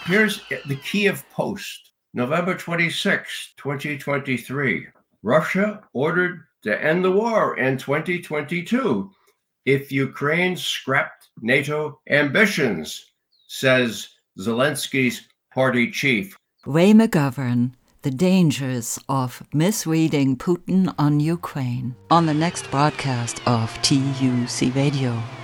Here's the Kiev Post, November 26, 2023. Russia ordered to end the war in 2022 if Ukraine scrapped NATO ambitions, says Zelensky's party chief. Ray McGovern, The Dangers of Misreading Putin on Ukraine, on the next broadcast of TUC Radio.